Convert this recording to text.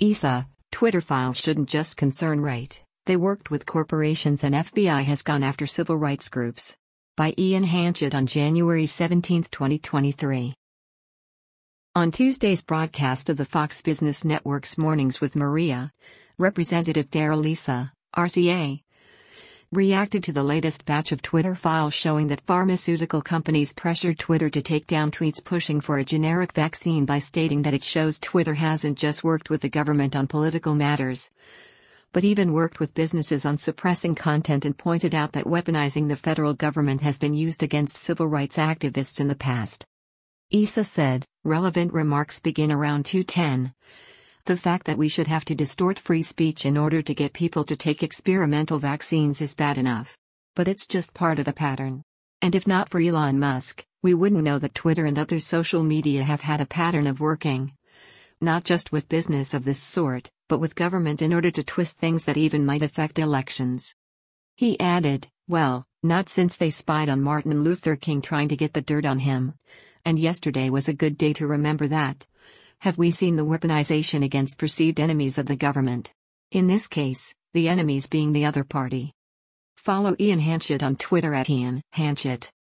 ESA, Twitter files shouldn't just concern right, they worked with corporations and FBI has gone after civil rights groups. By Ian Hanchett on January 17, 2023. On Tuesday's broadcast of the Fox Business Network's Mornings with Maria, Representative Darrell Issa, RCA, reacted to the latest batch of Twitter files showing that pharmaceutical companies pressured Twitter to take down tweets pushing for a generic vaccine by stating that it shows Twitter hasn't just worked with the government on political matters, but even worked with businesses on suppressing content, and pointed out that weaponizing the federal government has been used against civil rights activists in the past. Issa said, relevant remarks begin around 2:10. The fact that we should have to distort free speech in order to get people to take experimental vaccines is bad enough. But it's just part of the pattern. And if not for Elon Musk, we wouldn't know that Twitter and other social media have had a pattern of working, not just with business of this sort, but with government in order to twist things that even might affect elections. He added, well, not since they spied on Martin Luther King trying to get the dirt on him. And yesterday was a good day to remember that. Have we seen the weaponization against perceived enemies of the government? In this case, the enemies being the other party. Follow Ian Hanchett on Twitter at Ian Hanchett.